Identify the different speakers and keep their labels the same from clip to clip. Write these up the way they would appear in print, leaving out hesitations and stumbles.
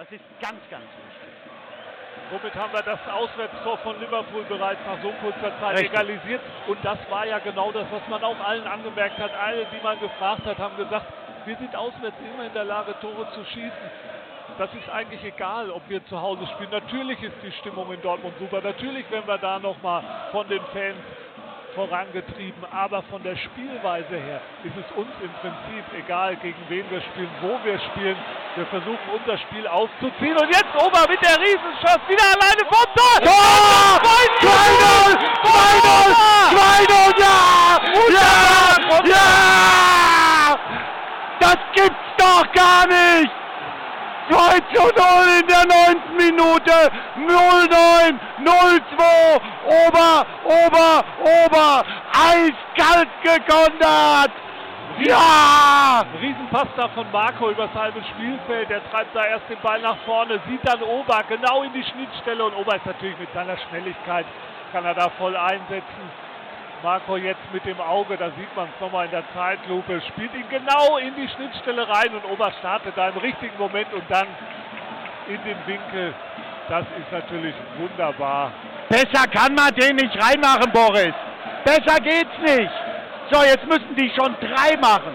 Speaker 1: Das ist ganz, ganz wichtig.
Speaker 2: Somit haben wir das Auswärtstor von Liverpool bereits nach so kurzer Zeit
Speaker 1: Richtig.
Speaker 2: egalisiert. Und das war ja genau das, was man auch allen angemerkt hat. Alle, die man gefragt hat, haben gesagt, wir sind auswärts immer in der Lage, Tore zu schießen. Das ist eigentlich egal, ob wir zu Hause spielen. Natürlich ist die Stimmung in Dortmund super. Natürlich werden wir da nochmal von den Fans vorangetrieben. Aber von der Spielweise her ist es uns im Prinzip egal, gegen wen wir spielen, wo wir spielen. Wir versuchen unser Spiel aufzuziehen. Und jetzt Ober mit der Riesenchance. Wieder alleine vom Tor.
Speaker 1: Tor! 2-0! 2-0! 2-0! Ja! Ja! Ja! Das gibt's doch gar nicht! 2-0 in der 9. Minute, 0-9, 0-2, Ober, eiskalt gekontert! Ja!
Speaker 2: Riesenpass da von Marco übers halbe Spielfeld, der treibt da erst den Ball nach vorne, sieht dann Ober genau in die Schnittstelle und Ober ist natürlich mit seiner Schnelligkeit, kann er da voll einsetzen. Marco jetzt mit dem Auge, da sieht man es nochmal in der Zeitlupe, spielt ihn genau in die Schnittstelle rein und Ober startet da im richtigen Moment und dann in den Winkel. Das ist natürlich wunderbar.
Speaker 1: Besser kann man den nicht reinmachen, Boris. Besser geht's nicht. So, jetzt müssen die schon 3 machen.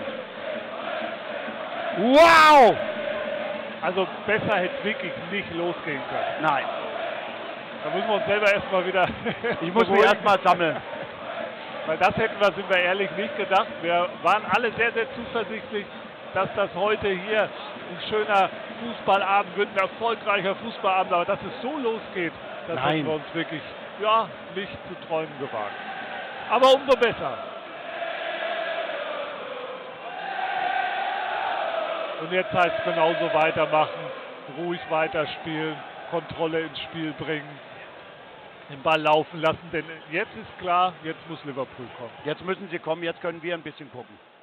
Speaker 1: Wow!
Speaker 2: Also besser hätte es wirklich nicht losgehen können.
Speaker 1: Nein,
Speaker 2: Da müssen wir uns selber erstmal wieder
Speaker 1: ich muss mich
Speaker 2: beruhigen.
Speaker 1: erstmal sammeln.
Speaker 2: Weil das hätten wir, sind wir ehrlich, nicht gedacht. Wir waren alle sehr, sehr zuversichtlich, dass das heute hier ein schöner Fußballabend wird, ein erfolgreicher Fußballabend. Aber dass es so losgeht, das
Speaker 1: Nein.
Speaker 2: hätten wir uns wirklich nicht zu träumen gewagt. Aber umso besser. Und jetzt heißt es genauso weitermachen, ruhig weiterspielen, Kontrolle ins Spiel bringen, den Ball laufen lassen, denn jetzt ist klar, jetzt muss Liverpool kommen.
Speaker 1: Jetzt müssen sie kommen, jetzt können wir ein bisschen gucken.